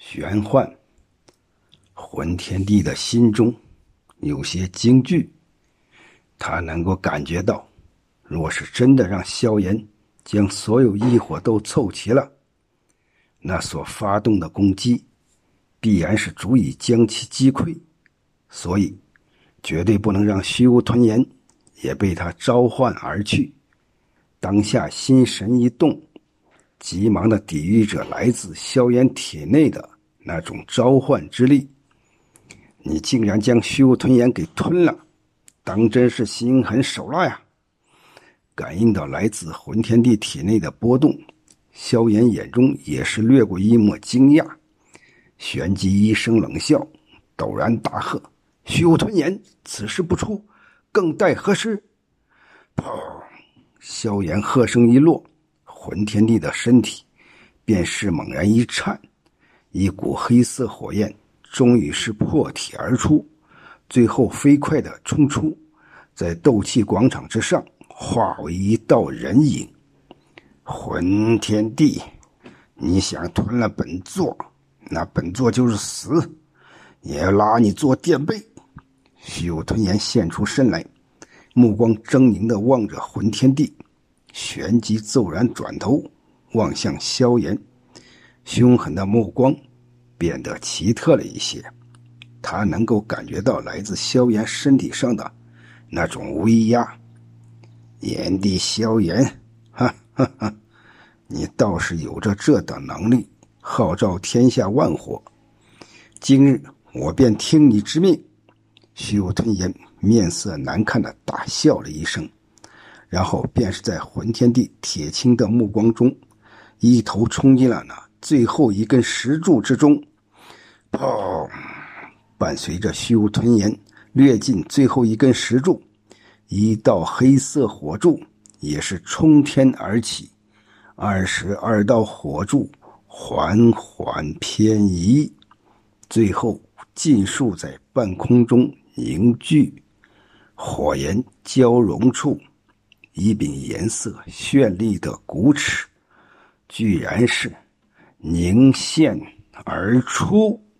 玄幻。浑天帝的心中有些惊惧，他能够感觉到，若是真的让萧炎将所有异火都凑齐了，那所发动的攻击必然是足以将其击溃，所以绝对不能让虚无吞炎也被他召唤而去。当下心神一动，急忙的抵御着来自萧炎体内的那种召唤之力。你竟然将虚无吞炎给吞了，当真是心狠手辣呀！感应到来自浑天帝体内的波动，萧炎眼中也是掠过一抹惊讶，旋即一声冷笑，陡然大喝：虚无吞炎，此时不出，更待何时？砰！萧炎喝声一落，浑天帝的身体便是猛然一颤，一股黑色火焰终于是破体而出，最后飞快地冲出，在斗气广场之上化为一道人影。浑天帝，你想吞了本座，那本座就是死，也要拉你做垫背。虚无吞炎现出身来，目光狰狞地望着浑天帝，旋即骤然转头望向萧炎，凶狠的目光变得奇特了一些。他能够感觉到来自萧炎身体上的那种威压。炎帝萧炎，哈哈哈，你倒是有着这等能力，号召天下万火，今日我便听你之命。虚无吞炎面色难看的大笑了一声，然后便是在浑天帝铁青的目光中一头冲进了那最后一根石柱之中。砰！伴随着虚无吞炎掠进最后一根石柱，一道黑色火柱也是冲天而起，22道火柱缓缓偏移，最后尽数在半空中凝聚。火焰交融处，一柄颜色绚丽的骨齿居然是凝现而出。